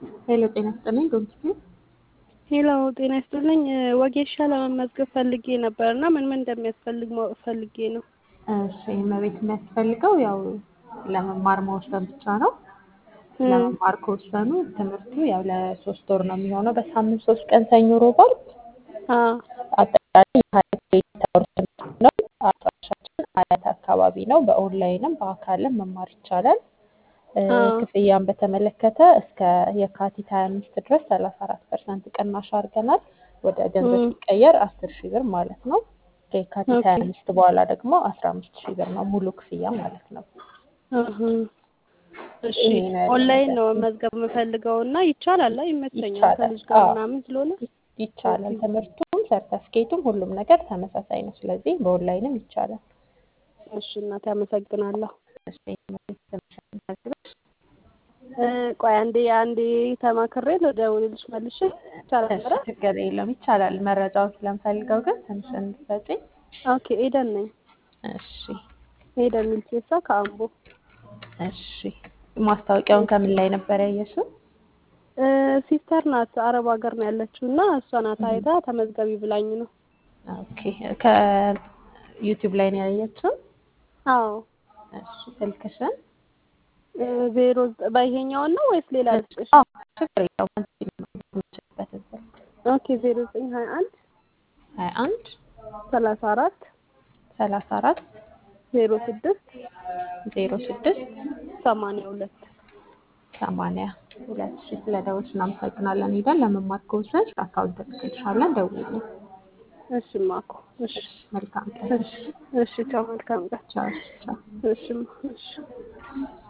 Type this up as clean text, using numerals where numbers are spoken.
ሄሎ ጤና ይስጥልኝ ዶክተር። ሄሎ ጤና ይስጥልኝ። ወጌሻ ለመመዝገብ ፈልጌ ነበርና ምን እንደሚያስፈልግ ማወቅ ፈልጌ ነው። እሺ መቤት የሚያስፈልገው ያው ለመማር መወሰን ብቻ ነው። ለመማር ከወሰኑ ትምህርቱ ያው ለ3 ወር ነው የሚሆነው። በሳምንት 3 ቀን ሰኞ፣ ሮብ፣ ዓርብ አጠቃላይ የ20 ክሬዲት አወር ትምህርት ነው። አድራሻችን አያት አካባቢ ነው። በኦንላይንም በአካልም መማር ይቻላል። ክፍያን በተመለከተ እስከ የካቲት 25 ድረስ 34% ቅናሽ አድርገናል። ወደ ገንዘብ ሲቀየር 10,000 ብር ማለት ነው። ከየካቲት 25 በኋላ ደግሞ 15,000 ብር ነው ሙሉ ክፍያ ማለት ነው። እሺ ኦንላይን ነው መመዝገብ የምፈልገው እና ይቻላል? ይመቸኛል ከልጅ ጋር ምናምን ስለሆነ ይቻላል። ትምህርቱም ሰርተፍኬቱም ሁሉም ነገር ተመሳሳይ ነው። ስለዚህ በኦንላይንም ይቻላል። እሺ እናቴ አመሰግናለሁ። እሺ ቆይ አንዴ ተማክሬ ልደውልልሽ መልሼ። ይቻላል? ችግር የለም ይቻላል። መረጃውን ስለምፈልገው ግን ትንሽ እንድትሰጪኝ። ኦኬ ኤደን ነኝ። እሺ ኤደን ሚልኬሳ ከአምቦ። እሺ ማስታወቂያውን ከምን ላይ ነበር ያየሽው? ሲስተር ናት አረብ ሀገር ነው ያለችው እና እሷ ናት አይታ ተመዝገቢ ብላኝ ነው። ኦኬ ከዩቲዩብ ላይ ነው ያየችው? አዎ። እሺ ስልክሽን? 09 በይሄኛው ነው ወይስ ሌላ ልስጥሽ? ችግር የለውም። ኦኬ 0921 21 34 34 06 06 82 82 ስለደወልሽ እናመሰግናለን። ሄደን ለመማር ከወሰንሽ አካውንት ትልክልሻለን። ደውዪልኝ። እሺ ማኮ። እሺ መልካም ቀን። እሺ ቻው። መልካም ቀን። ቻው ቻው። እሺ